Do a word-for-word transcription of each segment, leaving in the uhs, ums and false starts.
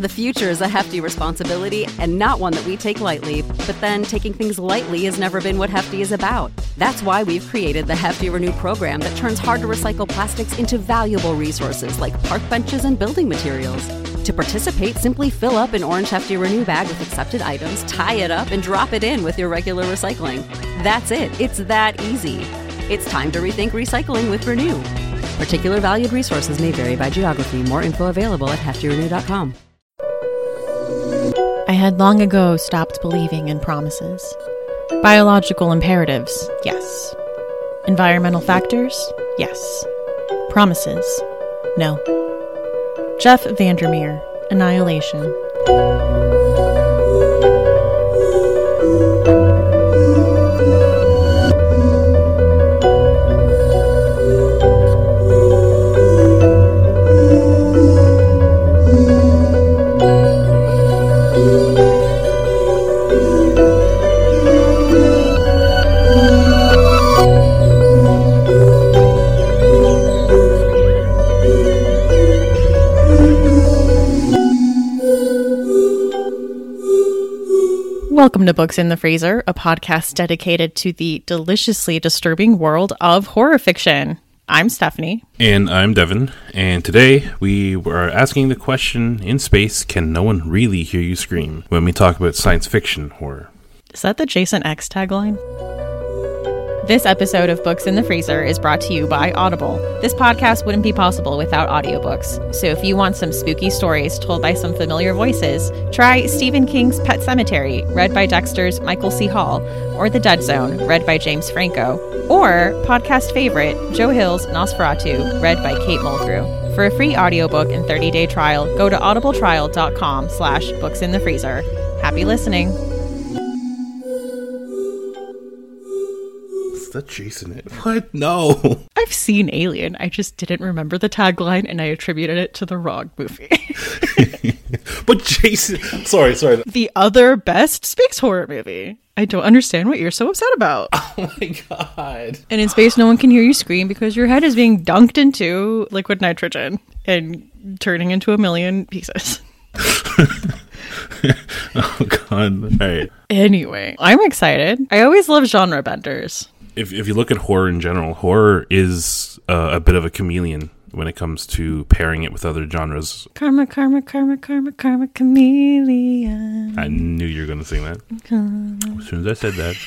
The future is a hefty responsibility and not one that we take lightly, but then taking things lightly has never been what Hefty is about. That's why we've created the Hefty Renew program that turns hard-to-recycle plastics into valuable resources like park benches and building materials. To participate, simply fill up an orange Hefty Renew bag with accepted items, tie it up, and drop it in with your regular recycling. That's it. It's that easy. It's time to rethink recycling with Renew. Particular valued resources may vary by geography. More info available at hefty renew dot com. I had long ago stopped believing in promises. Biological imperatives, yes. Environmental factors, yes. Promises, no. Jeff Vandermeer, Annihilation. Welcome to Books in the Freezer, a podcast dedicated to the deliciously disturbing world of horror fiction. I'm Stephanie. And I'm Devin. And today we are asking the question, in space, can no one really hear you scream? When we talk about science fiction horror. Is that the Jason X tagline? This episode of Books in the Freezer is brought to you by Audible. This podcast wouldn't be possible without audiobooks. So if you want some spooky stories told by some familiar voices, try Stephen King's Pet Sematary, read by Dexter's Michael C. Hall, or The Dead Zone, read by James Franco, or podcast favorite Joe Hill's Nosferatu, read by Kate Mulgrew. For a free audiobook and thirty-day trial, go to audibletrial.com slash books in the freezer. Happy listening. That Jason it? What? No. I've seen Alien. I just didn't remember the tagline and I attributed it to the wrong movie. But Jason, sorry, sorry. The other best space horror movie. I don't understand what you're so upset about. Oh my god. And in space, no one can hear you scream because your head is being dunked into liquid nitrogen and turning into a million pieces. Oh god. All right. Anyway, I'm excited. I always love genre benders. If if you look at horror in general, horror is uh, a bit of a chameleon when it comes to pairing it with other genres. Karma, karma, karma, karma, karma, chameleon. I knew you were going to sing that. Karma. As soon as I said that.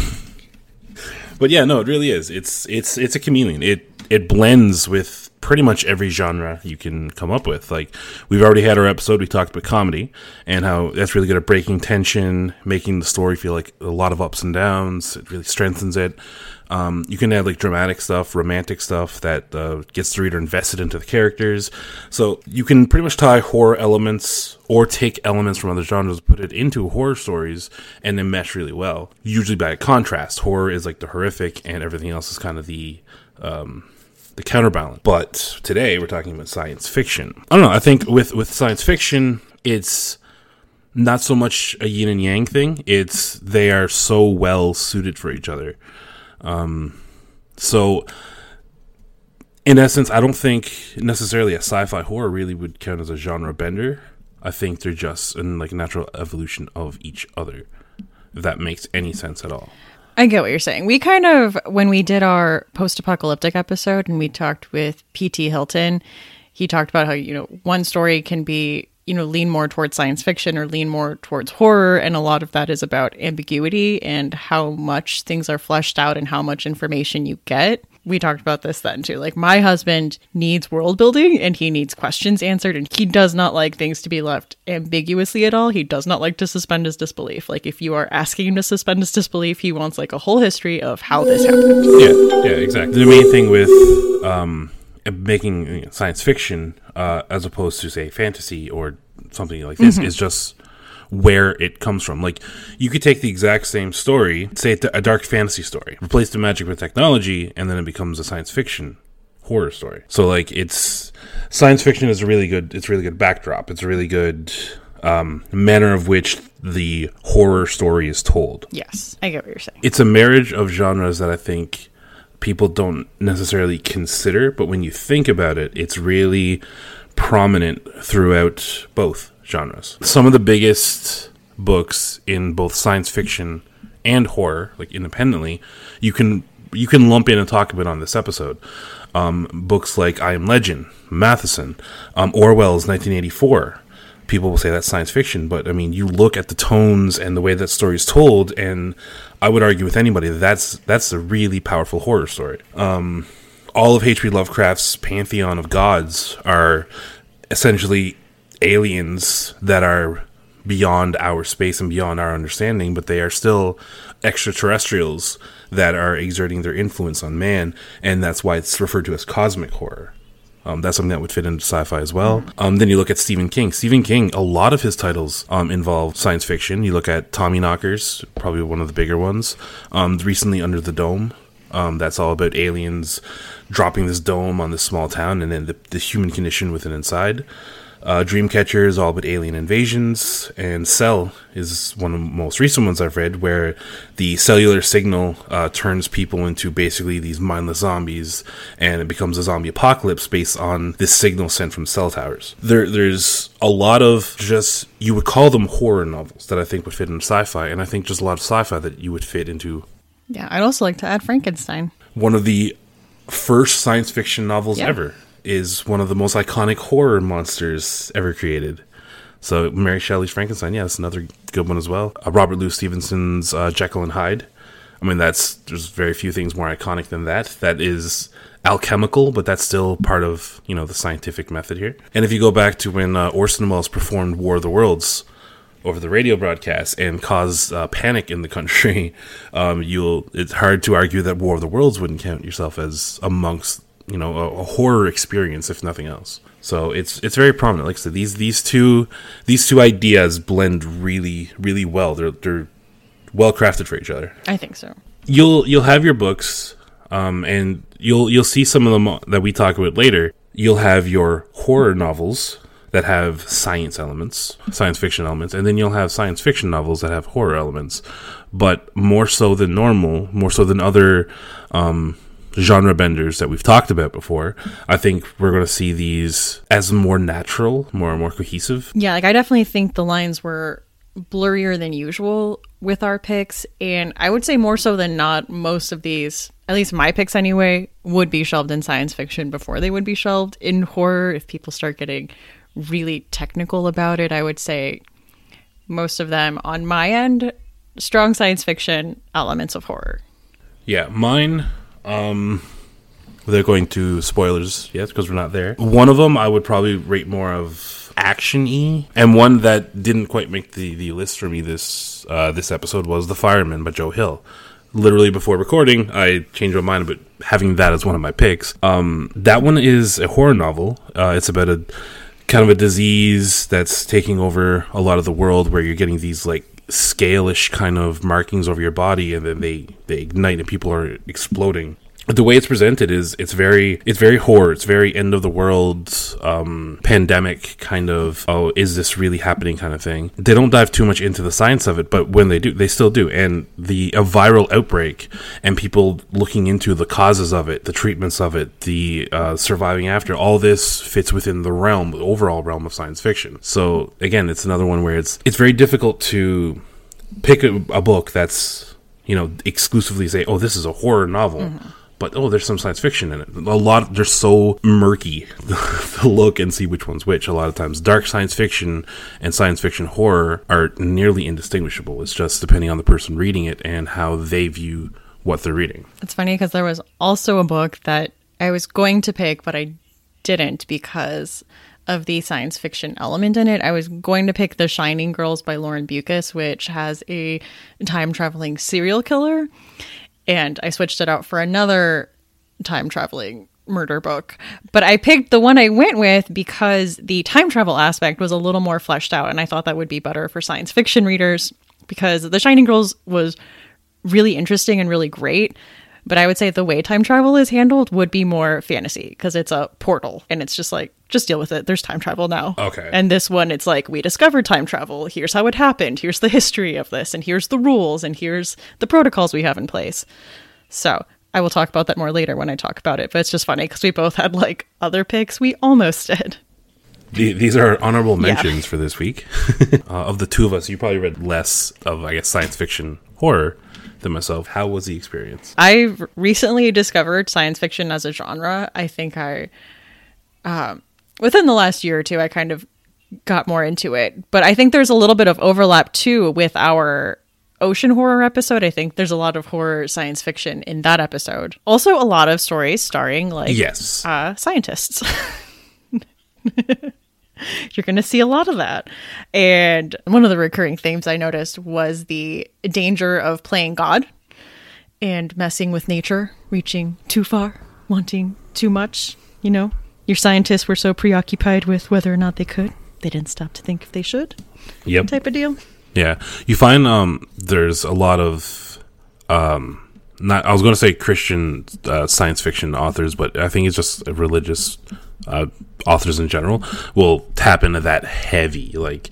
But yeah, no, it really is. It's it's it's a chameleon. It it blends with pretty much every genre you can come up with. Like, we've already had our episode, we talked about comedy and how that's really good at breaking tension, making the story feel like a lot of ups and downs. It really strengthens it. Um, you can add like dramatic stuff, romantic stuff that uh, gets the reader invested into the characters. So you can pretty much tie horror elements or take elements from other genres, put it into horror stories, and then mesh really well. Usually by contrast, horror is like the horrific and everything else is kind of the... Um, the counterbalance. But today we're talking about science fiction. I don't know, I think with, with science fiction, it's not so much a yin and yang thing. It's they are so well suited for each other. Um, so in essence, I don't think necessarily a sci-fi horror really would count as a genre bender. I think they're just in like a natural evolution of each other, if that makes any sense at all. I get what you're saying. We kind of, when we did our post-apocalyptic episode and we talked with P T Hilton, he talked about how, you know, one story can be, you know, lean more towards science fiction or lean more towards horror. And a lot of that is about ambiguity and how much things are fleshed out and how much information you get. We talked about this then too. Like, my husband needs world building and he needs questions answered, and he does not like things to be left ambiguously at all. He does not like to suspend his disbelief. Like, if you are asking him to suspend his disbelief, he wants like a whole history of how this happened. Yeah, yeah, exactly. The main thing with um, making you know, science fiction uh, as opposed to, say, fantasy or something like this mm-hmm. is just where it comes from. Like, you could take the exact same story, say a dark fantasy story, replace the magic with technology, and then it becomes a science fiction horror story. So, like, it's science fiction is a really good, it's a really good backdrop. It's a really good um, manner of which the horror story is told. Yes, I get what you're saying. It's a marriage of genres that I think people don't necessarily consider, but when you think about it, it's really prominent throughout both genres. Some of the biggest books in both science fiction and horror, like independently, you can you can lump in and talk about on this episode. Um, books like I Am Legend, Matheson, um, Orwell's nineteen eighty-four. People will say that's science fiction, but I mean, you look at the tones and the way that story is told, and I would argue with anybody that that's, that's a really powerful horror story. Um, all of H P Lovecraft's pantheon of gods are essentially aliens that are beyond our space and beyond our understanding, but they are still extraterrestrials that are exerting their influence on man, and that's why it's referred to as cosmic horror. Um, that's something that would fit into sci-fi as well. Um, then you look at Stephen King. Stephen King, a lot of his titles um, involve science fiction. You look at Tommyknockers, probably one of the bigger ones. Um, recently, Under the Dome. Um, that's all about aliens dropping this dome on this small town and then the, the human condition within inside. Uh, Dreamcatcher is all about alien invasions, and Cell is one of the most recent ones I've read, where the cellular signal uh, turns people into basically these mindless zombies, and it becomes a zombie apocalypse based on this signal sent from cell towers. There, there's a lot of just, you would call them horror novels that I think would fit into sci-fi, and I think just a lot of sci-fi that you would fit into. Yeah, I'd also like to add Frankenstein. One of the first science fiction novels yeah. ever. Is one of the most iconic horror monsters ever created. So Mary Shelley's Frankenstein, yeah, that's another good one as well. Uh, Robert Louis Stevenson's uh, Jekyll and Hyde. I mean, that's there's very few things more iconic than that. That is alchemical, but that's still part of, you know, the scientific method here. And if you go back to when uh, Orson Welles performed War of the Worlds over the radio broadcast and caused uh, panic in the country, um, you'll it's hard to argue that War of the Worlds wouldn't count yourself as amongst, you know, a, a horror experience, if nothing else. So it's it's very prominent. Like I said, these these two these two ideas blend really really well. They're they're well crafted for each other. I think so. You'll you'll have your books, um, and you'll you'll see some of them that we talk about later. You'll have your horror novels that have science elements, science fiction elements, and then you'll have science fiction novels that have horror elements. But more so than normal, more so than other Um, genre benders that we've talked about before, I think we're going to see these as more natural, more and more cohesive. Yeah, like I definitely think the lines were blurrier than usual with our picks, and I would say more so than not, most of these, at least my picks anyway, would be shelved in science fiction before they would be shelved in horror. If people start getting really technical about it, I would say most of them on my end, strong science fiction, elements of horror. Yeah, mine... Um, without going to spoilers yet, because we're not there. One of them I would probably rate more of action-y, and one that didn't quite make the, the list for me this uh, this episode was The Fireman by Joe Hill. Literally before recording, I changed my mind about having that as one of my picks. Um, that one is a horror novel. Uh, it's about a kind of a disease that's taking over a lot of the world, where you're getting these like scale-ish kind of markings over your body, and then they, they ignite and people are exploding. The way it's presented is it's very it's very horror. It's very end of the world, um, pandemic kind of, oh, is this really happening kind of thing. They don't dive too much into the science of it, but when they do, they still do. And the a viral outbreak and people looking into the causes of it, the treatments of it, the uh, surviving after, all this fits within the realm, the overall realm of science fiction. So again, it's another one where it's it's very difficult to pick a, a book that's, you know, exclusively say, oh, this is a horror novel. Mm-hmm. But, oh, there's some science fiction in it. A lot, they're so murky to look and see which one's which. A lot of times, dark science fiction and science fiction horror are nearly indistinguishable. It's just depending on the person reading it and how they view what they're reading. It's funny because there was also a book that I was going to pick, but I didn't because of the science fiction element in it. I was going to pick The Shining Girls by Lauren Bucas, which has a time-traveling serial killer. And I switched it out for another time-traveling murder book. But I picked the one I went with because the time travel aspect was a little more fleshed out, and I thought that would be better for science fiction readers, because The Shining Girls was really interesting and really great. But I would say the way time travel is handled would be more fantasy, because it's a portal, and it's just like, just deal with it. There's time travel now. Okay. And this one, it's like, we discovered time travel. Here's how it happened. Here's the history of this. And here's the rules. And here's the protocols we have in place. So I will talk about that more later when I talk about it. But it's just funny because we both had like other picks we almost did. The, these are honorable mentions Yeah. for this week. uh, of the two of us, you probably read less of, I guess, science fiction horror than myself. How was the experience? I recently discovered science fiction as a genre. I think I, um, within the last year or two, I kind of got more into it. But I think there's a little bit of overlap too with our ocean horror episode. I think there's a lot of horror science fiction in that episode. Also, a lot of stories starring like Yes. uh, scientists. You're going to see a lot of that. And one of the recurring themes I noticed was the danger of playing God and messing with nature, reaching too far, wanting too much. You know, your scientists were so preoccupied with whether or not they could, they didn't stop to think if they should. Yep. Type of deal. Yeah. You find um, there's a lot of, um, not I was going to say Christian uh, science fiction authors, but I think it's just religious uh, authors in general will tap into that heavy, like,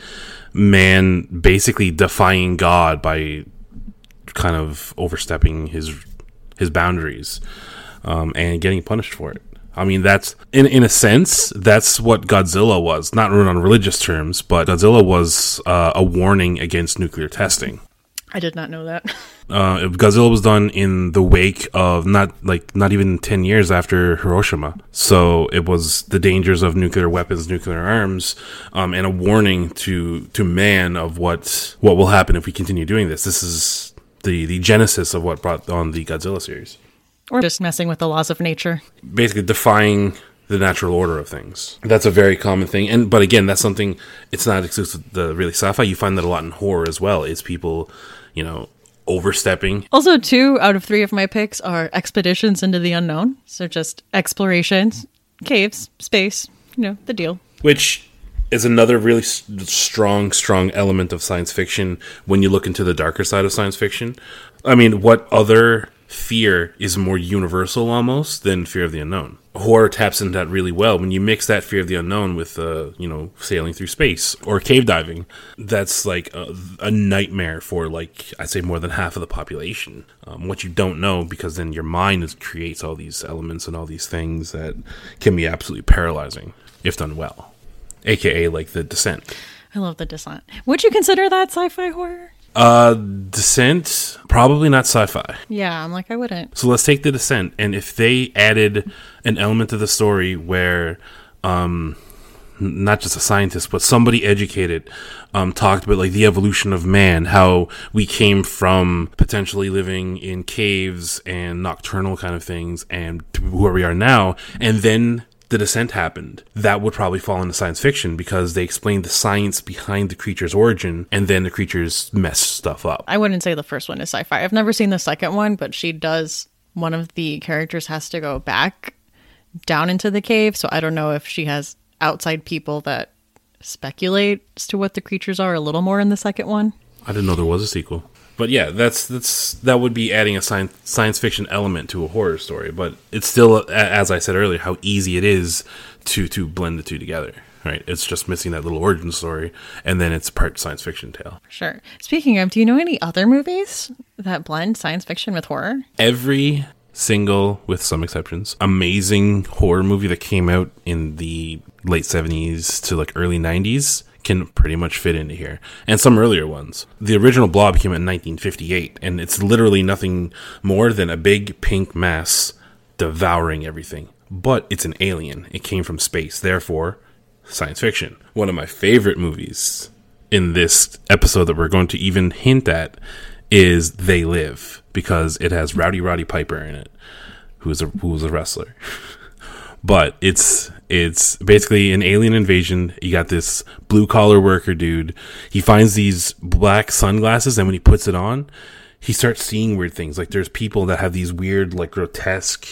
man basically defying God by kind of overstepping his his boundaries um, and getting punished for it. I mean, that's in in a sense that's what Godzilla was, not on religious terms, but Godzilla was uh, a warning against nuclear testing. I did not know that. Uh, Godzilla was done in the wake of not like not even ten years after Hiroshima, so it was the dangers of nuclear weapons, nuclear arms, um, and a warning to to man of what what will happen if we continue doing this. This is the the genesis of what brought on the Godzilla series. Or just messing with the laws of nature. Basically defying the natural order of things. That's a very common thing. And but again, that's something, it's not exclusive to really sci-fi. You find that a lot in horror as well. It's people, you know, overstepping. Also, two out of three of my picks are expeditions into the unknown. So just explorations, caves, space, you know, the deal. Which is another really s- strong, strong element of science fiction when you look into the darker side of science fiction. I mean, what other fear is more universal almost than fear of the unknown? Horror taps into that really well. When you mix that fear of the unknown with, uh, you know, sailing through space or cave diving, that's like a, a nightmare for, like, I'd say more than half of the population. Um, what you don't know, because then your mind is, creates all these elements and all these things that can be absolutely paralyzing if done well. A K A like The Descent. I love The Descent. Would you consider that sci-fi horror? Uh, Descent, probably not sci-fi. Yeah, I'm like, I wouldn't. So let's take The Descent, and if they added an element to the story where, um, n- not just a scientist, but somebody educated, um, talked about like the evolution of man, how we came from potentially living in caves and nocturnal kind of things, and to where we are now, and then The Descent happened, that would probably fall into science fiction because they explained the science behind the creature's origin, and then the creatures mess stuff up. I wouldn't say the first one is sci-fi. I've never seen the second one, but she does, one of the characters has to go back down into the cave, so I don't know if she has outside people that speculate as to what the creatures are a little more in the second one. I didn't know there was a sequel. But yeah, that's that's that would be adding a science science fiction element to a horror story. But it's still, as I said earlier, how easy it is to to blend the two together. Right? It's just missing that little origin story, and then it's part science fiction tale. Sure. Speaking of, do you know any other movies that blend science fiction with horror? Every single, with some exceptions, amazing horror movie that came out in the late seventies to like early nineties can pretty much fit into here, and some earlier ones. The original Blob came out in nineteen fifty-eight, and it's literally nothing more than a big pink mass devouring everything. But it's an alien. It came from space, therefore science fiction. One of my favorite movies in this episode that we're going to even hint at is They Live, because it has Rowdy Roddy Piper in it, who's a who's a wrestler. But it's it's basically an alien invasion. You got this blue collar worker dude. He finds these black sunglasses, and when he puts it on, he starts seeing weird things. Like there's people that have these weird, like grotesque,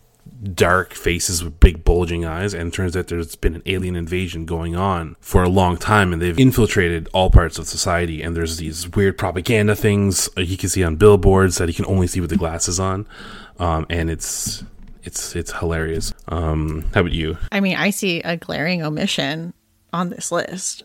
dark faces with big bulging eyes, and it turns out there's been an alien invasion going on for a long time, and they've infiltrated all parts of society. And there's these weird propaganda things he can see on billboards that he can only see with the glasses on, um, and it's. It's it's hilarious. Um, how about you? I mean, I see a glaring omission on this list.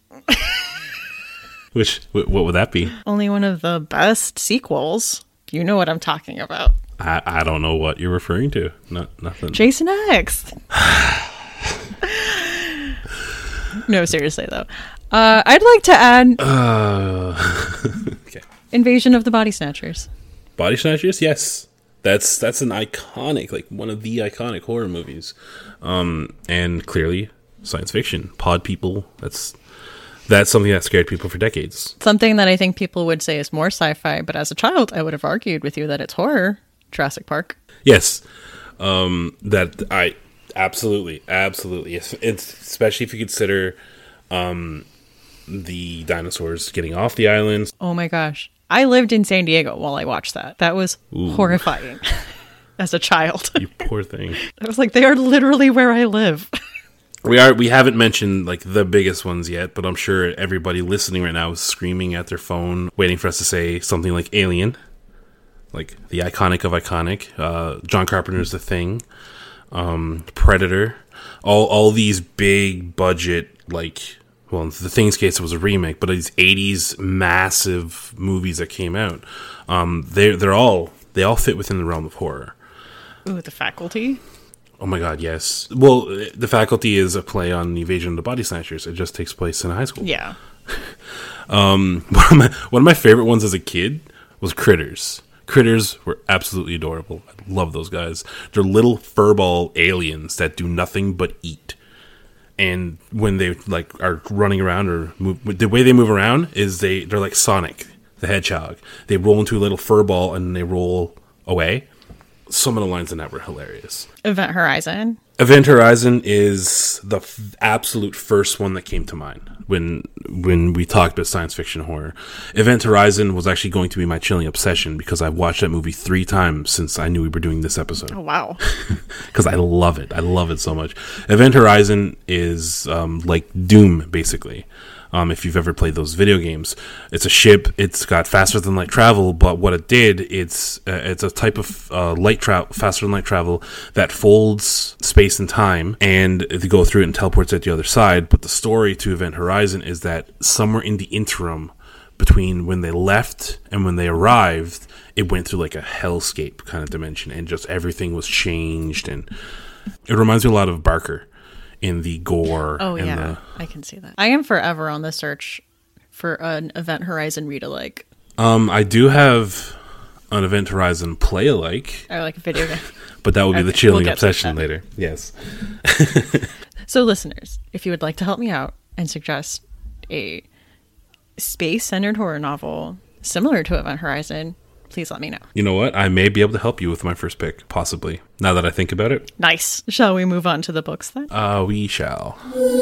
Which, what would that be? Only one of the best sequels. You know what I'm talking about. I, I don't know what you're referring to. Not nothing. Jason X. No, seriously though. Uh, I'd like to add Uh, okay. Invasion of the Body Snatchers. Body Snatchers, yes. That's that's an iconic, like one of the iconic horror movies. Um, and clearly science fiction. Pod people, that's that's something that scared people for decades. Something that I think people would say is more sci-fi, but as a child, I would have argued with you that it's horror. Jurassic Park. Yes. Um, that I absolutely, absolutely. It's, it's especially if you consider um, the dinosaurs getting off the islands. Oh my gosh. I lived in San Diego while I watched that. That was Ooh. horrifying as a child. You poor thing. I was like, they are literally where I live. We are. We haven't mentioned like the biggest ones yet, but I'm sure everybody listening right now is screaming at their phone, waiting for us to say something like Alien, like the iconic of iconic. Uh, John Carpenter's The Thing, um, Predator, all all these big budget like. Well, in The Thing's case, it was a remake, but these eighties massive movies that came out, um, they they're all they all fit within the realm of horror. Ooh, The Faculty. Oh my god, yes. Well, The Faculty is a play on the Invasion of the Body Snatchers. It just takes place in high school. Yeah. um, one of my one of my favorite ones as a kid was Critters. Critters were absolutely adorable. I love those guys. They're little furball aliens that do nothing but eat. And when they like are running around or move, the way they move around is they they're like Sonic the Hedgehog. They roll into a little fur ball and they roll away. Some of the lines in that were hilarious. Event Horizon. Event Horizon is the f- absolute first one that came to mind when when we talked about science fiction horror. Event Horizon was actually going to be my chilling obsession because I've watched that movie three times since I knew we were doing this episode. Oh, wow. Because I love it. I love it so much. Event Horizon is um, like Doom, basically. Um, if you've ever played those video games, it's a ship. It's got faster than light travel, but what it did, it's uh, it's a type of uh, light travel, faster than light travel that folds space and time, and they go through it and teleports at the other side. But the story to Event Horizon is that somewhere in the interim between when they left and when they arrived, it went through like a hellscape kind of dimension, and just everything was changed. And it reminds me a lot of Barker in the gore. Oh, and yeah. the, I can see that. I am forever on the search for an Event Horizon read-alike. Um, I do have an Event Horizon play-alike. I like a video game. But that will be Okay, the chilling we'll obsession later. Yes. So, listeners, if you would like to help me out and suggest a space-centered horror novel similar to Event Horizon, please let me know. You know what? I may be able to help you with my first pick, possibly. Now that I think about it. Nice. Shall we move on to the books then? Uh, we shall.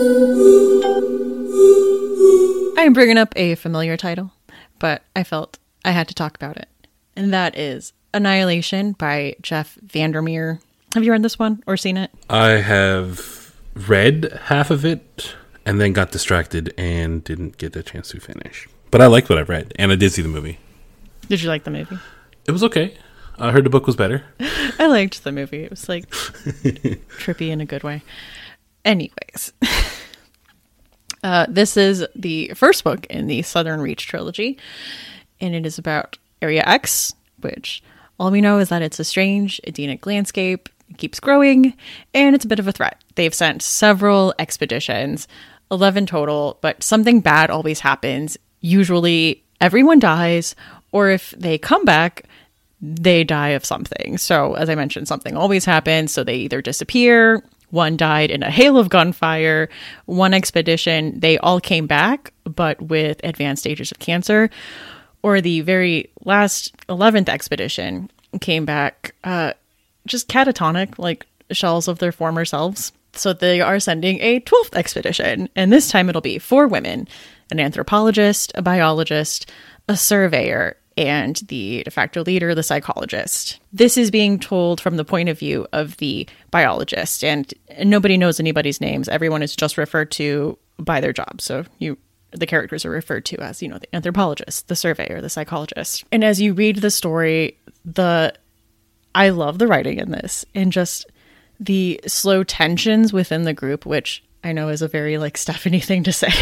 I am bringing up a familiar title, but I felt I had to talk about it. And that is Annihilation by Jeff Vandermeer. Have you read this one or seen it? I have read half of it and then got distracted and didn't get a chance to finish. But I liked what I read, and I did see the movie. Did you like the movie? It was okay. I heard the book was better. I liked the movie. It was like trippy in a good way. Anyways, uh, this is the first book in the Southern Reach trilogy, and it is about Area X, which all we know is that it's a strange Edenic landscape. It keeps growing, and it's a bit of a threat. They've sent several expeditions, eleven total, but something bad always happens. Usually everyone dies, or if they come back, they die of something. So, as I mentioned, something always happens. So they either disappear. One died in a hail of gunfire. One expedition, they all came back, but with advanced stages of cancer. Or the very last eleventh expedition came back uh, just catatonic, like shells of their former selves. So they are sending a twelfth expedition. And this time it'll be four women, an anthropologist, a biologist, a surveyor, and the de facto leader, the psychologist. This is being told from the point of view of the biologist, and nobody knows anybody's names. Everyone is just referred to by their job. So you, the characters are referred to as, you know, the anthropologist, the surveyor, the psychologist. And as you read the story, the I love the writing in this, and just the slow tensions within the group, which I know is a very like Stephanie thing to say.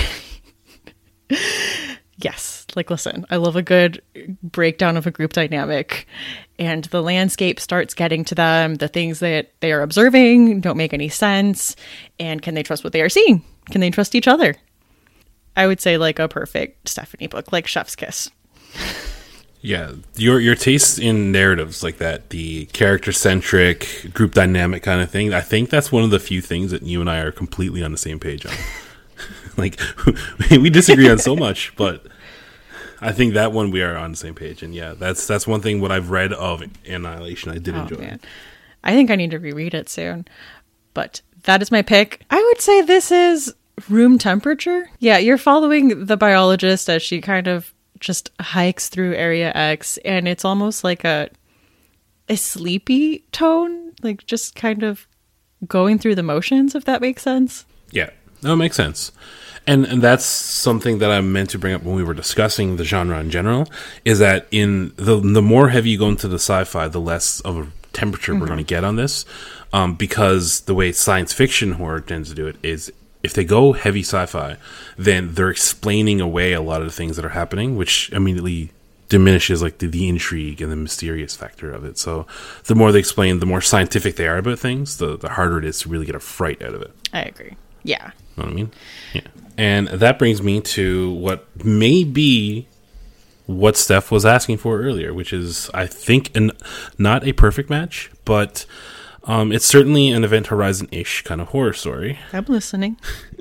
Yes, like, listen, I love a good breakdown of a group dynamic, and the landscape starts getting to them. The things that they are observing don't make any sense, and can they trust what they are seeing? can they trust each other? I would say like a perfect Stephanie book, like Chef's Kiss. Yeah, your your taste in narratives like that, the character-centric, group dynamic kind of thing, I think that's one of the few things that you and I are completely on the same page on. Like, we disagree on so much, but I think that one we are on the same page. And yeah, that's that's one thing what I've read of Annihilation I did oh, enjoy. Man. I think I need to reread it soon. But that is my pick. I would say this is room temperature. Yeah, you're following the biologist as she kind of just hikes through Area X, and it's almost like a a sleepy tone, like just kind of going through the motions, if that makes sense. Yeah, no, it makes sense. And and that's something that I meant to bring up when we were discussing the genre in general, is that in the the more heavy you go into the sci-fi, the less of a temperature mm-hmm. we're going to get on this, um, because the way science fiction horror tends to do it is, if they go heavy sci-fi, then they're explaining away a lot of the things that are happening, which immediately diminishes like the, the intrigue and the mysterious factor of it. So the more they explain, the more scientific they are about things, the, the harder it is to really get a fright out of it. I agree. Yeah. Know what I mean? Yeah. And that brings me to what may be what Steph was asking for earlier, which is, I think, an, not a perfect match, but... Um, it's certainly an Event Horizon-ish kind of horror story. I'm listening.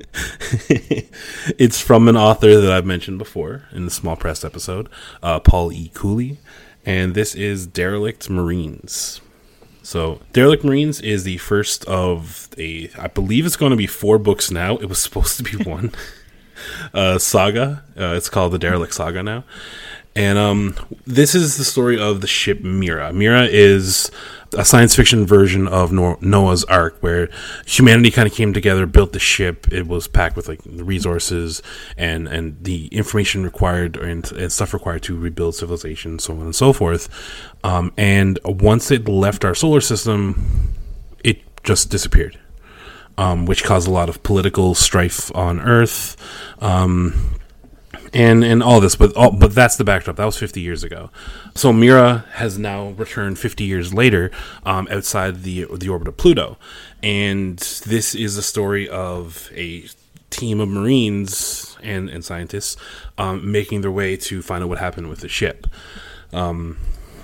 It's from an author that I've mentioned before in the Small Press episode, uh, Paul E. Cooley, and this is Derelict Marines. So, Derelict Marines is the first of a, I believe it's going to be four books now. It was supposed to be one. uh, saga. Uh, it's called the Derelict Saga now. And um, this is the story of the ship Mira. Mira is a science fiction version of Noah's Ark, where humanity kind of came together, built the ship. It was packed with like the resources and, and the information required and, and stuff required to rebuild civilization, so on and so forth. Um, and once it left our solar system, it just disappeared, um, which caused a lot of political strife on Earth. Um, And and all this, but all, but that's the backdrop. That was fifty years ago. So Mira has now returned fifty years later, um, outside the the orbit of Pluto, and this is the story of a team of Marines and and scientists um, making their way to find out what happened with the ship. Um,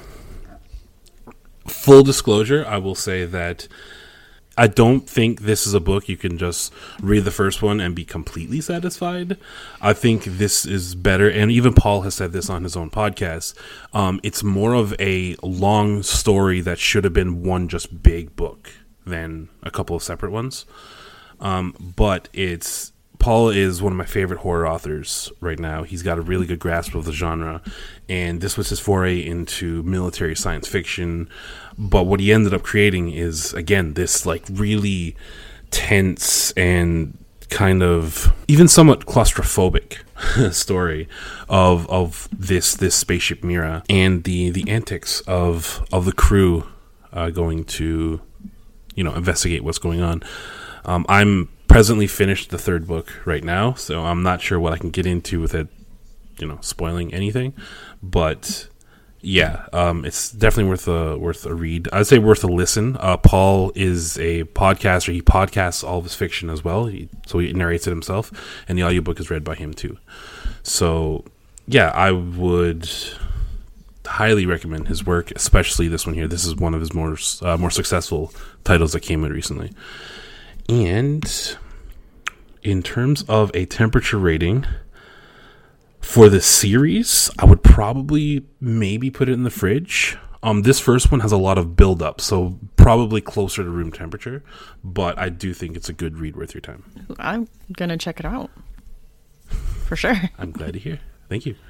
full disclosure, I will say that I don't think this is a book you can just read the first one and be completely satisfied. I think this is better, and even Paul has said this on his own podcast. Um, it's more of a long story that should have been one just big book than a couple of separate ones. Um, but it's Paul is one of my favorite horror authors right now. He's got a really good grasp of the genre, and this was his foray into military science fiction. But what he ended up creating is, again, this like really tense and kind of even somewhat claustrophobic story of of this this spaceship Mira and the the antics of of the crew uh, going to, you know, investigate what's going on. Um, I'm presently finished the third book right now, so I'm not sure what I can get into with it, you know, spoiling anything. But yeah, um, it's definitely worth a worth a read. I'd say worth a listen. Uh, Paul is a podcaster. He podcasts all of his fiction as well, he, so he narrates it himself, and the audiobook is read by him too. So yeah, I would highly recommend his work, especially this one here. This is one of his more uh, more successful titles that came out recently. And in terms of a temperature rating for the series, I would probably maybe put it in the fridge. Um, this first one has a lot of build up, so probably closer to room temperature, but I do think it's a good read worth your time. I'm going to check it out. For sure. I'm glad to hear. Thank you.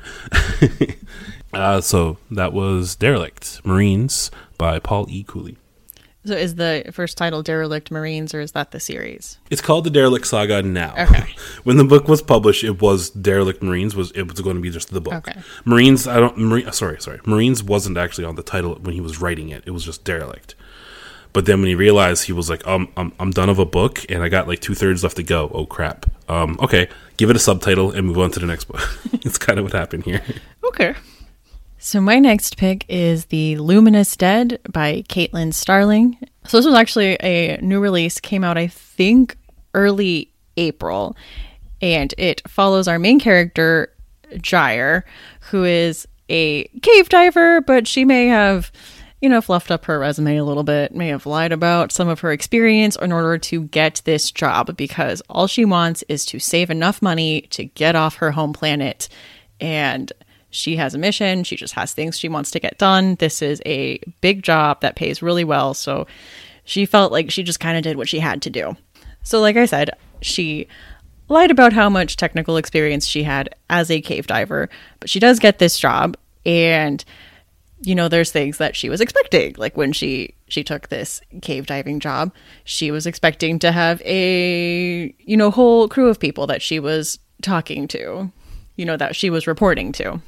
uh, so that was Derelict Marines by Paul E. Cooley. So is the first title Derelict Marines, or is that the series? It's called the Derelict Saga now. Okay. When the book was published, it was Derelict Marines. Was it was going to be just the book. Okay. Marines, I don't. Marine, sorry, sorry. Marines wasn't actually on the title when he was writing it. It was just Derelict. But then when he realized, he was like, um, I'm I'm done of a book, and I got like two thirds left to go. Oh crap. Um, okay, give it a subtitle and move on to the next book. It's kind of what happened here. Okay. So my next pick is The Luminous Dead by Caitlin Starling. So this was actually a new release, came out I think early April. And it follows our main character, Gyre, who is a cave diver, but she may have, you know, fluffed up her resume a little bit, may have lied about some of her experience in order to get this job, because all she wants is to save enough money to get off her home planet. And she has a mission. She just has things she wants to get done. This is a big job that pays really well. So she felt like she just kind of did what she had to do. So like I said, she lied about how much technical experience she had as a cave diver, but she does get this job. And, you know, there's things that she was expecting. Like when she, she took this cave diving job, she was expecting to have a, you know, whole crew of people that she was talking to, you know, that she was reporting to.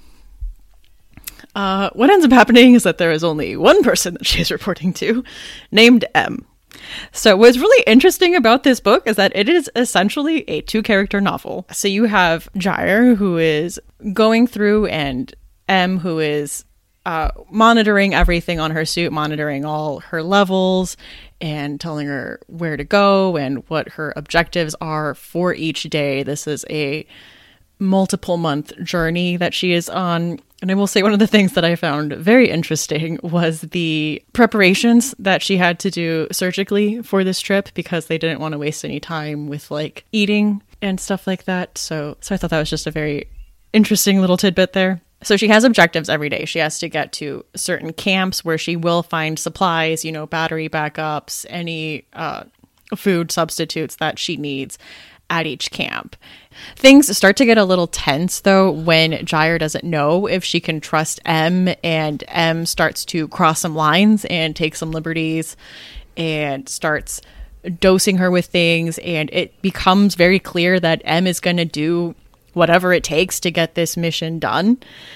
Uh, what ends up happening is that there is only one person that she's reporting to, named M. So what's really interesting about this book is that it is essentially a two-character novel. So you have Gyre, who is going through, and M, who is uh, monitoring everything on her suit, monitoring all her levels, and telling her where to go and what her objectives are for each day. This is a multiple month journey that she is on. And I will say one of the things that I found very interesting was the preparations that she had to do surgically for this trip, because they didn't want to waste any time with like eating and stuff like that. So, so I thought that was just a very interesting little tidbit there. So she has objectives every day. She has to get to certain camps where she will find supplies, you know, battery backups, any uh, food substitutes that she needs at each camp. Things start to get a little tense, though, when Gyre doesn't know if she can trust M, and M starts to cross some lines and take some liberties and starts dosing her with things. And it becomes very clear that M is going to do whatever it takes to get this mission done.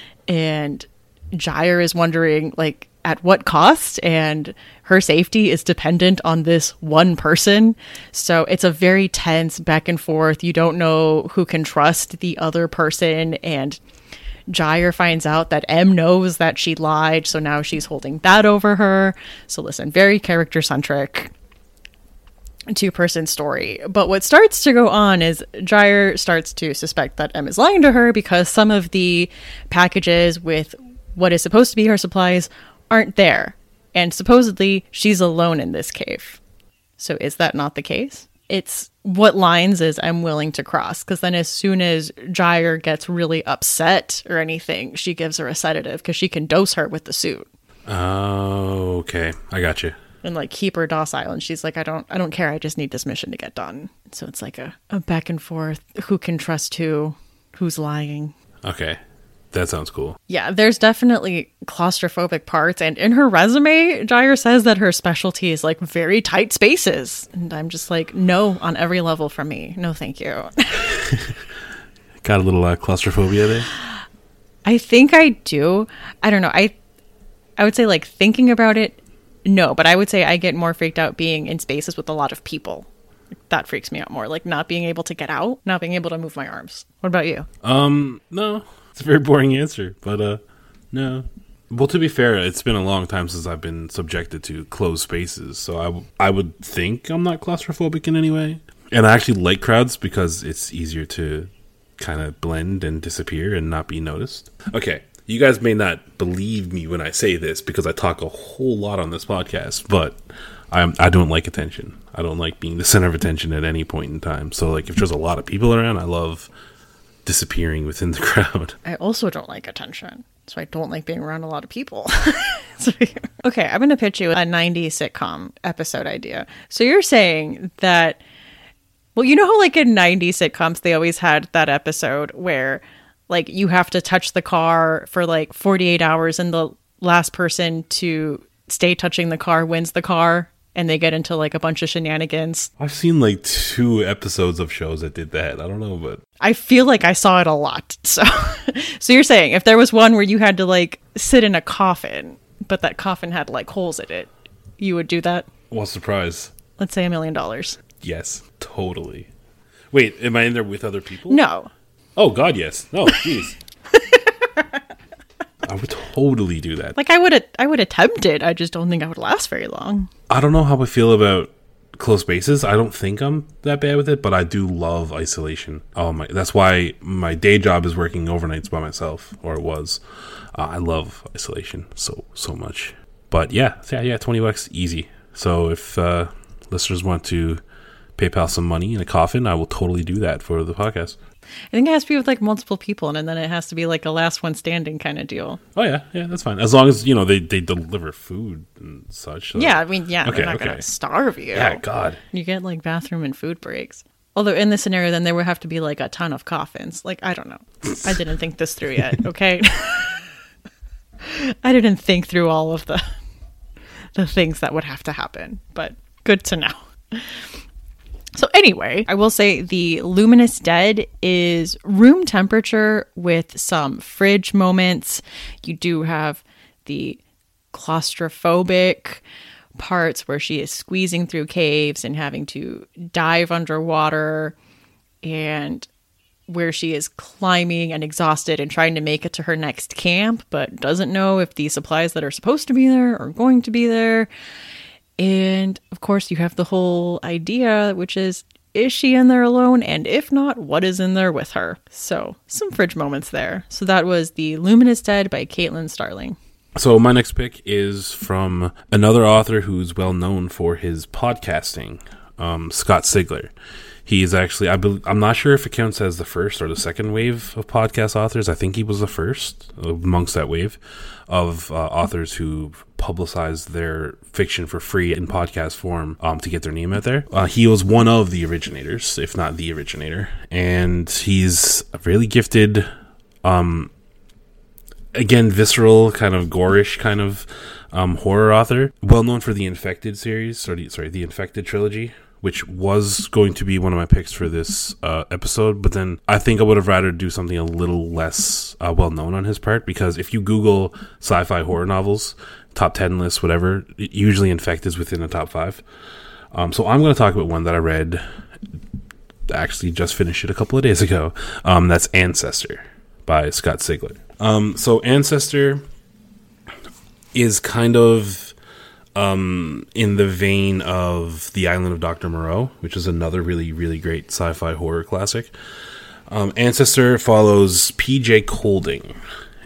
And Gyre is wondering, like, at what cost? And her safety is dependent on this one person. So it's a very tense back and forth. You don't know who can trust the other person. And Gyre finds out that M knows that she lied. So now she's holding that over her. So listen, very character centric two-person story. But what starts to go on is Gyre starts to suspect that M is lying to her, because some of the packages with what is supposed to be her supplies aren't there. And supposedly she's alone in this cave. So is that not the case? It's what lines is M willing to cross? Because then as soon as Gyre gets really upset or anything, she gives her a sedative because she can dose her with the suit. Oh, okay. I got you. And like keep her docile. And she's like, I don't I don't care. I just need this mission to get done. So it's like a, a back and forth. Who can trust who? Who's lying? Okay. That sounds cool. Yeah, there's definitely claustrophobic parts. And in her resume, Gyre says that her specialty is like very tight spaces. And I'm just like, no, on every level from me. No, thank you. Got a little uh, claustrophobia there? I think I do. I don't know. I I would say like thinking about it, no. But I would say I get more freaked out being in spaces with a lot of people. That freaks me out more. Like not being able to get out, not being able to move my arms. What about you? Um, no. It's a very boring answer, but uh, no. Well, to be fair, it's been a long time since I've been subjected to closed spaces, so I, w- I would think I'm not claustrophobic in any way. And I actually like crowds because it's easier to kind of blend and disappear and not be noticed. Okay, you guys may not believe me when I say this because I talk a whole lot on this podcast, but I'm, I don't like attention. I don't like being the center of attention at any point in time. So, like, if there's a lot of people around, I love disappearing within the crowd. I also don't like attention, so I don't like being around a lot of people. So, okay, I'm going to pitch you a nineties sitcom episode idea. So you're saying that, well, you know how like in nineties sitcoms, they always had that episode where like you have to touch the car for like forty-eight hours and the last person to stay touching the car wins the car. And they get into like a bunch of shenanigans. I've seen like two episodes of shows that did that. I don't know, but I feel like I saw it a lot. So, so you're saying if there was one where you had to like sit in a coffin, but that coffin had like holes in it, you would do that? What surprise? Let's say a million dollars. Yes, totally. Wait, am I in there with other people? No. Oh God, yes. No, jeez. I would totally do that. Like I would, I would attempt it. I just don't think I would last very long. I don't know how I feel about close bases. I don't think I'm that bad with it, but I do love isolation. Oh my, that's why my day job is working overnights by myself, or it was. Uh, I love isolation so, so much. But yeah, yeah, yeah, twenty bucks, easy. So if uh, listeners want to PayPal some money in a coffin, I will totally do that for the podcast. I think it has to be with like multiple people, and then it has to be like a last one standing kind of deal. Oh yeah, yeah, that's fine. As long as, you know, they, they deliver food and such. So. Yeah, I mean, yeah, okay, they're not okay. going to starve you. Yeah, God. You get like bathroom and food breaks. Although in this scenario, then there would have to be like a ton of coffins. Like, I don't know. I didn't think this through yet, okay? I didn't think through all of the the things that would have to happen, but good to know. So anyway, I will say the Luminous Dead is room temperature with some fridge moments. You do have the claustrophobic parts where she is squeezing through caves and having to dive underwater, and where she is climbing and exhausted and trying to make it to her next camp, but doesn't know if the supplies that are supposed to be there are going to be there. And of course, you have the whole idea, which is, is she in there alone? And if not, what is in there with her? So some fridge moments there. So that was The Luminous Dead by Caitlin Starling. So my next pick is from another author who's well known for his podcasting, um, Scott Sigler. He is actually, I be, I'm not sure if it counts as the first or the second wave of podcast authors. I think he was the first amongst that wave of uh, authors who publicized their fiction for free in podcast form um, to get their name out there. Uh, he was one of the originators, if not the originator. And he's a really gifted, um, again, visceral, kind of gorish kind of um, horror author. Well known for the Infected series, or the, sorry, the Infected trilogy, which was going to be one of my picks for this uh, episode, but then I think I would have rather do something a little less uh, well-known on his part, because if you Google sci-fi horror novels, top ten lists, whatever, usually Infected is within the top five. Um, so I'm going to talk about one that I read, actually just finished it a couple of days ago. Um, that's Ancestor by Scott Sigler. Um, so Ancestor is kind of Um, in the vein of The Island of Doctor Moreau, which is another really, really great sci-fi horror classic. Um, Ancestor follows P J Colding,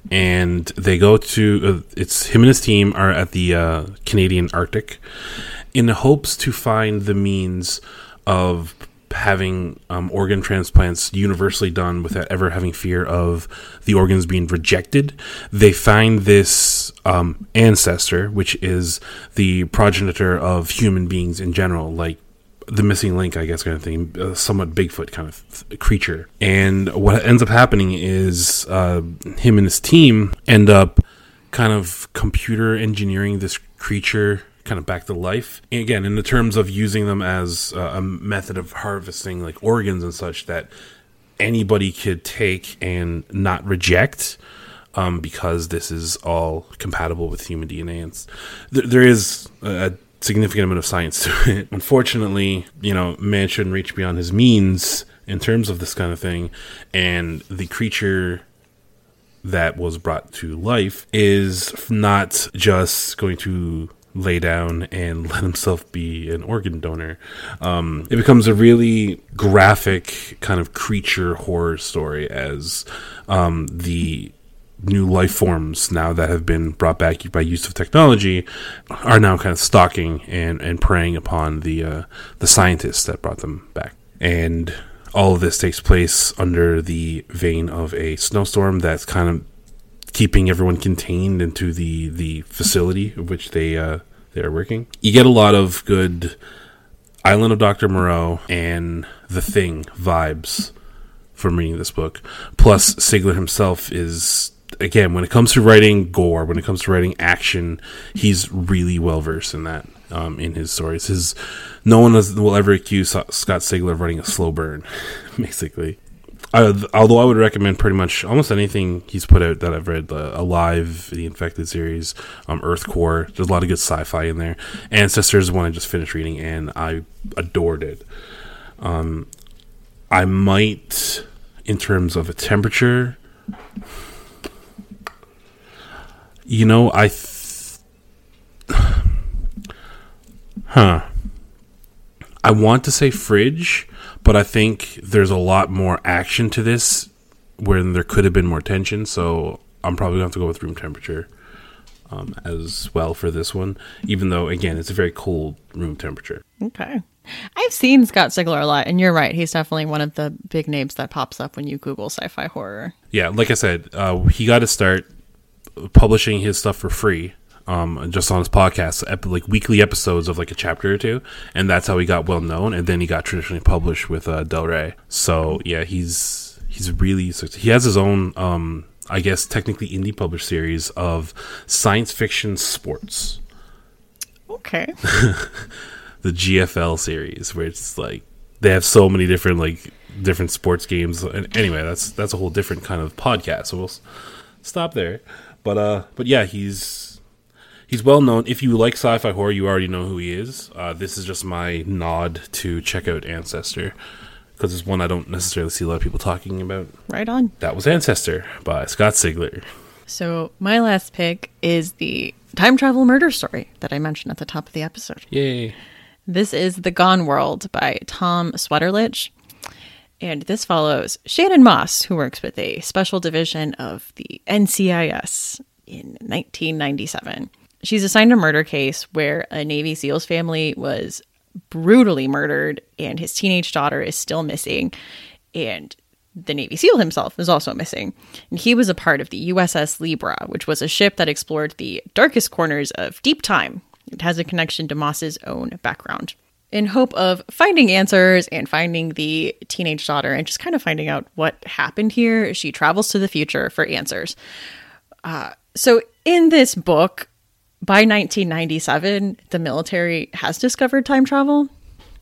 and they go to, uh, it's him and his team are at the uh, Canadian Arctic in hopes to find the means of having um, organ transplants universally done without ever having fear of the organs being rejected. They find this um, ancestor, which is the progenitor of human beings in general, like the missing link, I guess, kind of thing, uh, somewhat Bigfoot kind of th- creature. And what ends up happening is uh, him and his team end up kind of computer engineering this creature kind of back to life. And again, in the terms of using them as uh, a method of harvesting like organs and such that anybody could take and not reject, um, because this is all compatible with human D N A. And th- there is a significant amount of science to it. Unfortunately, you know, man shouldn't reach beyond his means in terms of this kind of thing. And the creature that was brought to life is not just going to lay down and let himself be an organ donor. Um, it becomes a really graphic kind of creature horror story as um, the new life forms now that have been brought back by use of technology are now kind of stalking and, and preying upon the uh, the scientists that brought them back. And all of this takes place under the vein of a snowstorm that's kind of keeping everyone contained into the, the facility of which they uh, they are working. You get a lot of good Island of Doctor Moreau and The Thing vibes from reading this book. Plus, Sigler himself is, again, when it comes to writing gore, when it comes to writing action, he's really well versed in that um, in his stories. His no one has, will ever accuse Scott Sigler of writing a slow burn, basically. Uh, although I would recommend pretty much almost anything he's put out that I've read, uh, Alive, the Infected series, um, Earth Core. There's a lot of good sci-fi in there. Ancestors is one I just finished reading, and I adored it. Um, I might, in terms of a temperature, you know, I, th- huh. I want to say fridge, but I think there's a lot more action to this where there could have been more tension. So I'm probably going to have to go with room temperature um, as well for this one, even though, again, it's a very cold room temperature. Okay. I've seen Scott Sigler a lot, and you're right. He's definitely one of the big names that pops up when you Google sci-fi horror. Yeah, like I said, uh, he got to start publishing his stuff for free. Um, just on his podcast, ep- like weekly episodes of like a chapter or two, and that's how he got well known. And then he got traditionally published with uh, Del Rey. So yeah, he's he's really he has his own, um, I guess technically indie published series of science fiction sports. Okay. The G F L series, where it's like they have so many different like different sports games. And anyway, that's that's a whole different kind of podcast. So we'll s- stop there. But uh, but yeah, he's. He's well known. If you like sci-fi horror, you already know who he is. Uh, this is just my nod to check out Ancestor, because it's one I don't necessarily see a lot of people talking about. Right on. That was Ancestor by Scott Sigler. So my last pick is the time travel murder story that I mentioned at the top of the episode. Yay. This is The Gone World by Tom Swetterlich. And this follows Shannon Moss, who works with a special division of the N C I S in nineteen ninety-seven. She's assigned a murder case where a Navy SEALs family was brutally murdered and his teenage daughter is still missing. And the Navy SEAL himself is also missing. And he was a part of the U S S Libra, which was a ship that explored the darkest corners of deep time. It has a connection to Moss's own background. In hope of finding answers and finding the teenage daughter and just kind of finding out what happened here, she travels to the future for answers. Uh, so in this book, by nineteen ninety-seven, the military has discovered time travel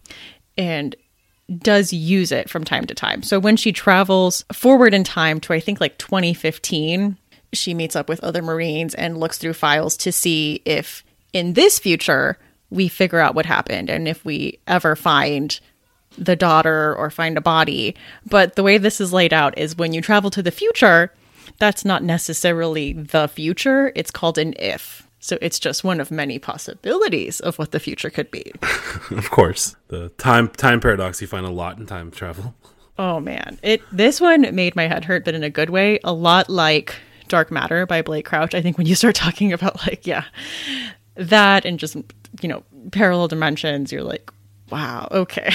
and does use it from time to time. So when she travels forward in time to, I think, like twenty fifteen, she meets up with other Marines and looks through files to see if in this future we figure out what happened and if we ever find the daughter or find a body. But the way this is laid out is when you travel to the future, that's not necessarily the future. It's called an if. So it's just one of many possibilities of what the future could be. Of course. The time time paradox, you find a lot in time travel. Oh, man. It This one made my head hurt, but in a good way. A lot like Dark Matter by Blake Crouch. I think when you start talking about, like, yeah, that and just, you know, parallel dimensions, you're like, wow, okay.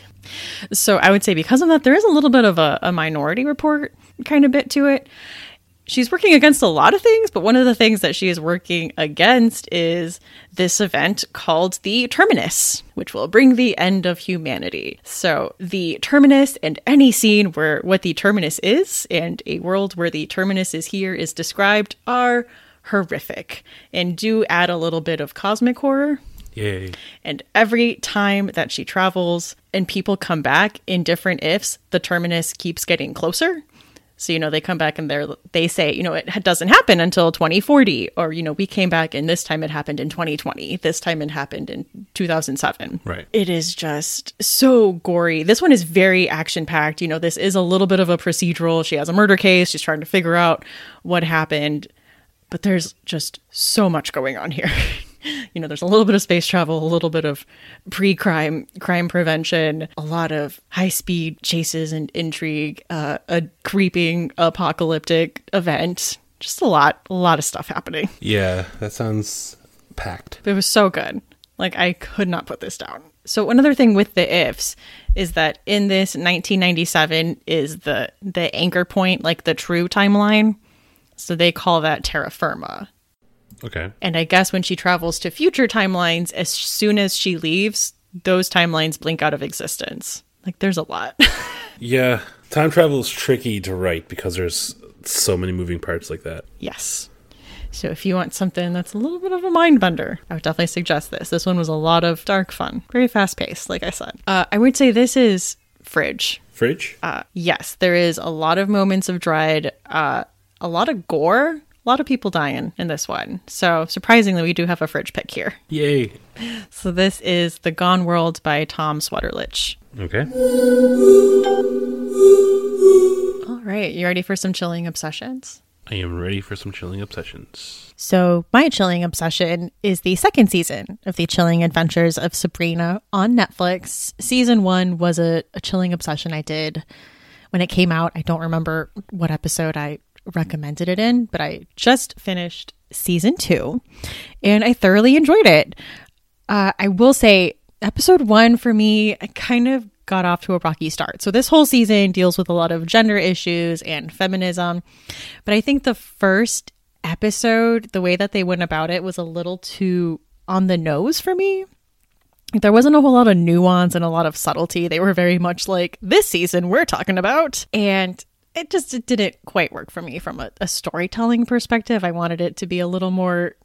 So I would say because of that, there is a little bit of a, a Minority Report kind of bit to it. She's working against a lot of things, but one of the things that she is working against is this event called the Terminus, which will bring the end of humanity. So the Terminus and any scene where what the Terminus is and a world where the Terminus is here is described are horrific and do add a little bit of cosmic horror. Yay. And every time that she travels and people come back in different ifs, the Terminus keeps getting closer. So, you know, they come back and they're, they say, you know, it doesn't happen until twenty forty, or, you know, we came back and this time it happened in twenty twenty. This time it happened in two thousand seven. Right. It is just so gory. This one is very action packed. You know, this is a little bit of a procedural. She has a murder case. She's trying to figure out what happened. But there's just so much going on here. You know, there's a little bit of space travel, a little bit of pre-crime, crime prevention, a lot of high-speed chases and intrigue, uh, a creeping apocalyptic event. Just a lot, a lot of stuff happening. Yeah, that sounds packed. It was so good. Like, I could not put this down. So another thing with the ifs is that in this nineteen ninety-seven is the the anchor point, like the true timeline. So they call that terra firma. Okay. And I guess when she travels to future timelines, as soon as she leaves, those timelines blink out of existence. Like, there's a lot. Yeah. Time travel is tricky to write because there's so many moving parts like that. Yes. So if you want something that's a little bit of a mind bender, I would definitely suggest this. This one was a lot of dark fun. Very fast paced, like I said. Uh, I would say this is Fridge. Fridge? Uh, yes. There is a lot of moments of dread, uh, a lot of gore. A lot of people dying in this one. So surprisingly, we do have a Fridge pick here. Yay. So this is The Gone World by Tom Swetterlich. Okay. All right. You ready for some chilling obsessions? I am ready for some chilling obsessions. So my chilling obsession is the second season of the Chilling Adventures of Sabrina on Netflix. Season one was a, a chilling obsession I did when it came out. I don't remember what episode I recommended it in, but I just finished season two and I thoroughly enjoyed it. Uh, I will say episode one for me, I kind of got off to a rocky start. So this whole season deals with a lot of gender issues and feminism, but I think the first episode, the way that they went about it was a little too on the nose for me. There wasn't a whole lot of nuance and a lot of subtlety. They were very much like, this season we're talking about, and it just it didn't quite work for me from a, a storytelling perspective. I wanted it to be a little more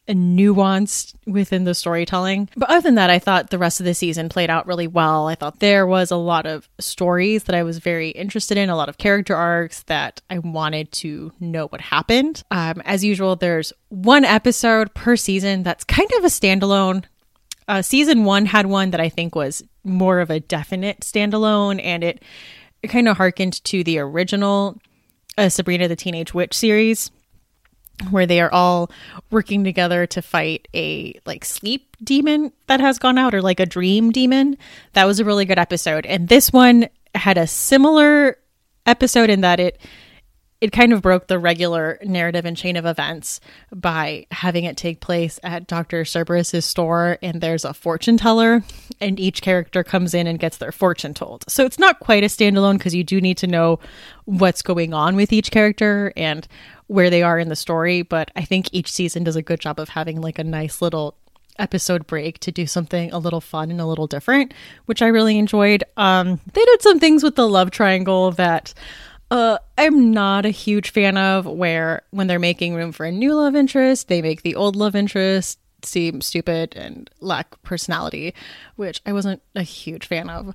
nuanced within the storytelling. But other than that, I thought the rest of the season played out really well. I thought there was a lot of stories that I was very interested in, a lot of character arcs that I wanted to know what happened. Um, as usual, there's one episode per season that's kind of a standalone. Uh, season one had one that I think was more of a definite standalone, and it, it kind of harkened to the original uh, Sabrina the Teenage Witch series, where they are all working together to fight a like sleep demon that has gone out, or like a dream demon. That was a really good episode. And this one had a similar episode in that it it kind of broke the regular narrative and chain of events by having it take place at Doctor Cerberus's store, and there's a fortune teller, and each character comes in and gets their fortune told. So it's not quite a standalone because you do need to know what's going on with each character and where they are in the story, but I think each season does a good job of having like a nice little episode break to do something a little fun and a little different, which I really enjoyed. Um, they did some things with the love triangle that uh, I'm not a huge fan of, where when they're making room for a new love interest, they make the old love interest seem stupid and lack personality, which I wasn't a huge fan of,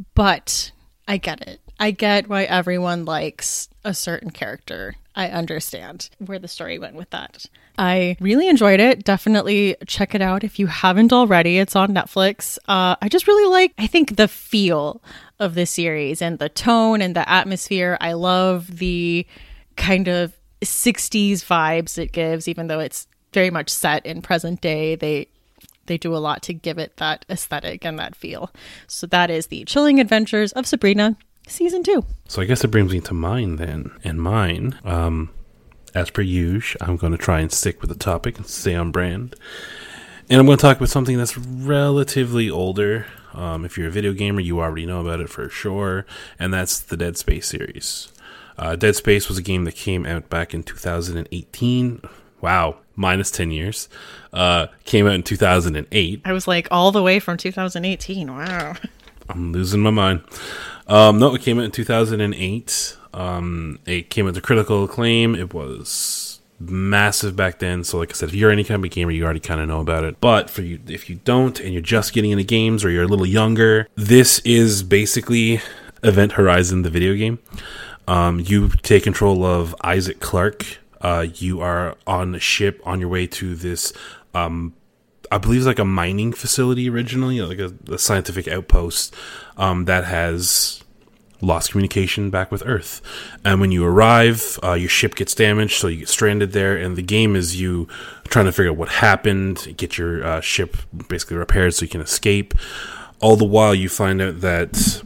but I get it. I get why everyone likes a certain character. I understand where the story went with that. I really enjoyed it. Definitely check it out if you haven't already. It's on Netflix. Uh, I just really like, I think, the feel of the series and the tone and the atmosphere. I love the kind of sixties vibes it gives, even though it's very much set in present day. They They do a lot to give it that aesthetic and that feel. So that is the Chilling Adventures of Sabrina season two. So I guess it brings me to mine then. And mine, um, as per usual, I'm going to try and stick with the topic and stay on brand. And I'm going to talk about something that's relatively older. Um, if you're a video gamer, you already know about it for sure. And that's the Dead Space series. Uh, Dead Space was a game that came out back in two thousand eighteen. Wow, minus ten years. Uh, came out in two thousand eight. I was like all the way from two thousand eighteen. Wow. I'm losing my mind. Um, no, it came out in two thousand eight. Um, it came out to critical acclaim. It was massive back then. So like I said, if you're any kind of gamer, you already kind of know about it. But for you, if you don't, and you're just getting into games, or you're a little younger, this is basically Event Horizon, the video game. Um, you take control of Isaac Clarke. Uh, you are on a ship on your way to this, um, I believe it's like a mining facility originally, like a, a scientific outpost um, that has lost communication back with Earth. And when you arrive, uh, your ship gets damaged, so you get stranded there. And the game is you trying to figure out what happened, get your uh, ship basically repaired so you can escape. All the while, you find out that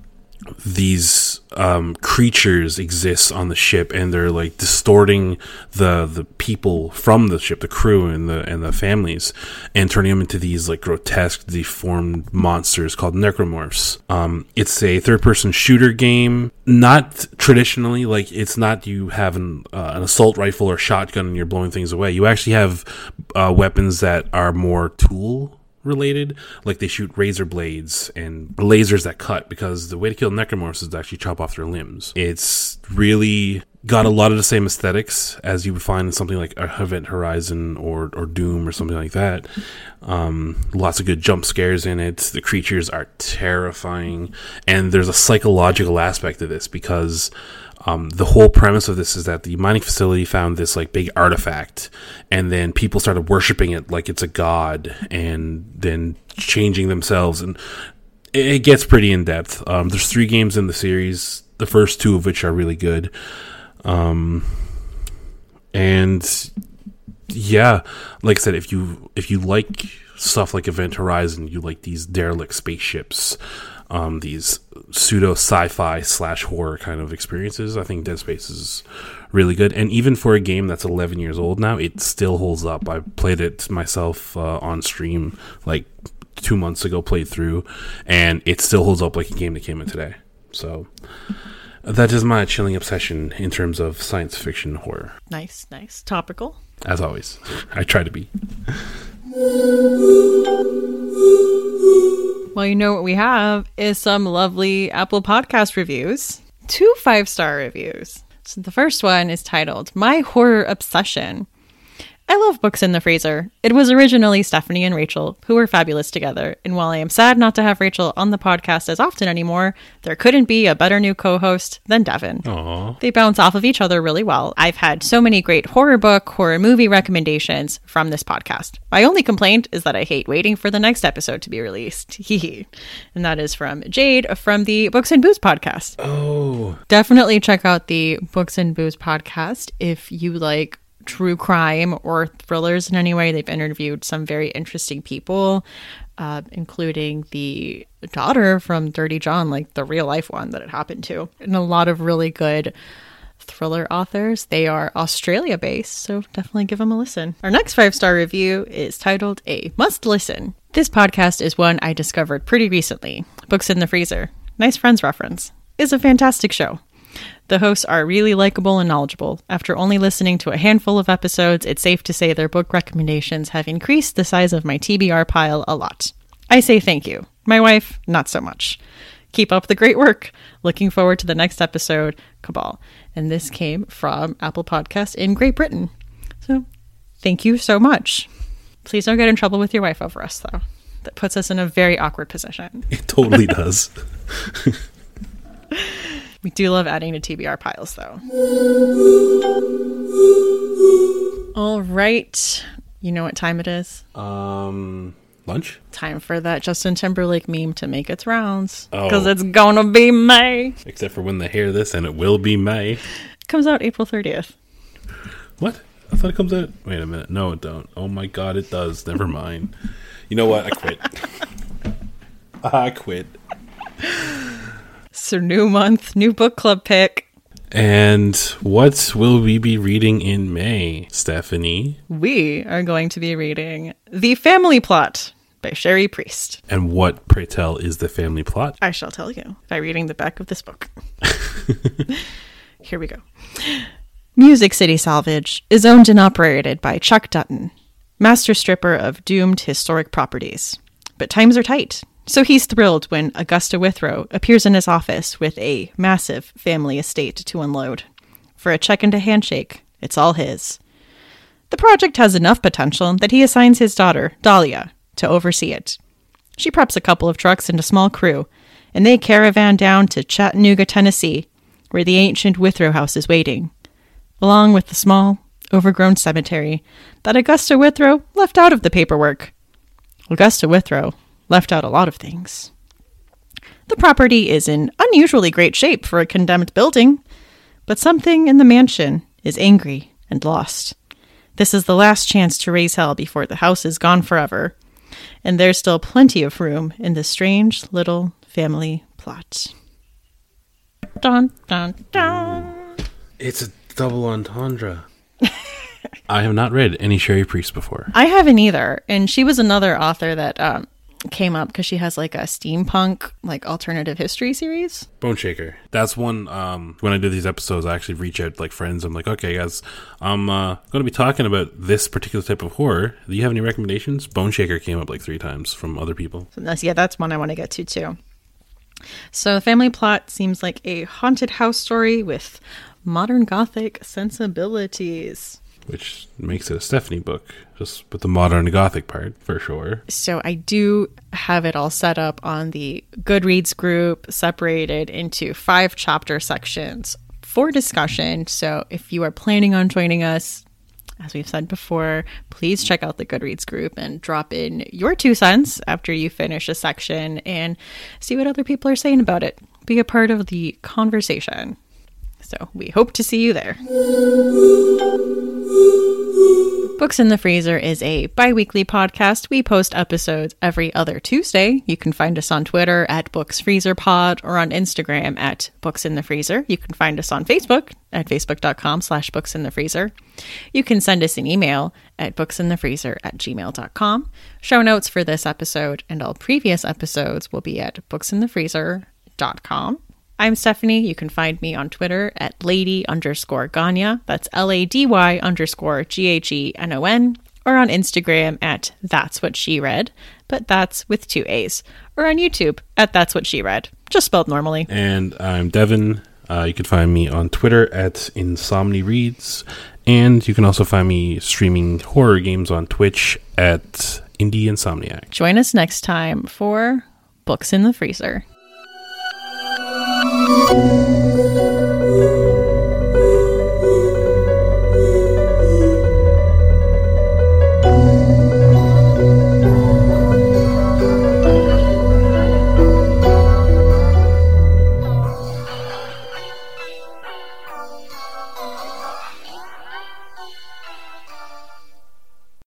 these um, creatures exist on the ship, and they're like distorting the the people from the ship, the crew and the and the families, and turning them into these like grotesque, deformed monsters called necromorphs. Um, it's a third person shooter game, not traditionally like it's not you have an, uh, an assault rifle or shotgun and you're blowing things away. You actually have uh, weapons that are more tool related, like they shoot razor blades and lasers that cut, because the way to kill necromorphs is to actually chop off their limbs. It's really got a lot of the same aesthetics as you would find in something like Event Horizon or or Doom or something like that. Um, lots of good jump scares in it. The creatures are terrifying, and there's a psychological aspect to this, because Um, the whole premise of this is that the mining facility found this like big artifact, and then people started worshiping it like it's a god, and then changing themselves, and it, it gets pretty in depth. Um, there's three games in the series, the first two of which are really good. Um, And yeah, like I said, if you if you like stuff like Event Horizon, you like these derelict spaceships, um, these pseudo sci-fi slash horror kind of experiences, I think Dead Space is really good. And even for a game that's eleven years old now, it still holds up. I played it myself uh, on stream like two months ago, played through, and it still holds up like a game that came in today. So that is my chilling obsession in terms of science fiction horror. Nice, nice. Topical. As always. I try to be. Well, you know what we have is some lovely Apple Podcast reviews. Two five-star reviews. So the first one is titled, My Horror Obsession. I love Books in the Freezer. It was originally Stephanie and Rachel, who were fabulous together, and while I am sad not to have Rachel on the podcast as often anymore, there couldn't be a better new co-host than Devin. Aww. They bounce off of each other really well. I've had so many great horror book, horror movie recommendations from this podcast. My only complaint is that I hate waiting for the next episode to be released. And that is from Jade from the Books and Booze podcast. Oh. Definitely check out the Books and Booze podcast if you like true crime or thrillers in any way. They've interviewed some very interesting people, uh, including the daughter from Dirty John, like the real life one that it happened to, and a lot of really good thriller authors. They are Australia based, so definitely give them a listen. Our next five-star review is titled A Must Listen. This podcast is one I discovered pretty recently. Books in the Freezer, nice Friends reference, is a fantastic show. The hosts are really likable and knowledgeable. After only listening to a handful of episodes, it's safe to say their book recommendations have increased the size of my T B R pile a lot. I say thank you. My wife, not so much. Keep up the great work. Looking forward to the next episode, Cabal. And this came from Apple Podcasts in Great Britain. So thank you so much. Please don't get in trouble with your wife over us, though. That puts us in a very awkward position. It totally does. We do love adding to T B R piles, though. All right. You know what time it is? Um, lunch? Time for that Justin Timberlake meme to make its rounds. Oh. Because it's gonna be May. Except for when they hear this, and it will be May. It comes out April thirtieth. What? I thought it comes out... Wait a minute. No, it don't. Oh my god, it does. Never mind. You know what? I quit. I quit. So new month, new book club pick. And what will we be reading in May, Stephanie? We are going to be reading The Family Plot by Sherry Priest. And what, pray tell, is the family plot? I shall tell you by reading the back of this book. Here we go. Music City Salvage is owned and operated by Chuck Dutton, master stripper of doomed historic properties. But times are tight. So he's thrilled when Augusta Withrow appears in his office with a massive family estate to unload. For a check and a handshake, it's all his. The project has enough potential that he assigns his daughter, Dahlia, to oversee it. She preps a couple of trucks and a small crew, and they caravan down to Chattanooga, Tennessee, where the ancient Withrow house is waiting, along with the small, overgrown cemetery that Augusta Withrow left out of the paperwork. Augusta Withrow left out a lot of things. The property is in unusually great shape for a condemned building, but something in the mansion is angry and lost. This is the last chance to raise hell before the house is gone forever, and there's still plenty of room in this strange little family plot. Dun, dun, dun. It's a double entendre. I have not read any Sherry Priest before. I haven't either, and she was another author that um, came up because she has like a steampunk, like alternative history series. Bone Shaker. That's one, um, when I do these episodes, I actually reach out to like friends. I'm like, okay, guys, I'm uh, going to be talking about this particular type of horror. Do you have any recommendations? Bone Shaker came up like three times from other people. So that's, yeah, that's one I want to get to too. So the family plot seems like a haunted house story with modern Gothic sensibilities. Which makes it a Stephanie book, just with the modern Gothic part, for sure. So I do have it all set up on the Goodreads group, separated into five chapter sections for discussion. So if you are planning on joining us, as we've said before, please check out the Goodreads group and drop in your two cents after you finish a section and see what other people are saying about it. Be a part of the conversation. So we hope to see you there. Books in the Freezer is a bi-weekly podcast. We post episodes every other Tuesday. You can find us on Twitter at BooksFreezerPod or on Instagram at Books in the Freezer. You can find us on Facebook at facebook.com slash Books in the Freezer. You can send us an email at booksinthefreezer at gmail dot com. Show notes for this episode and all previous episodes will be at booksinthefreezer dot com. I'm Stephanie. You can find me on Twitter at lady underscore Ghanon. That's L A D Y underscore G H E N O N. Or on Instagram at That's What She Read, but that's with two A's. Or on YouTube at That's What She Read, just spelled normally. And I'm Devin. Uh, you can find me on Twitter at Insomni Reads. And you can also find me streaming horror games on Twitch at Indie Insomniac. Join us next time for Books in the Freezer. Thank you.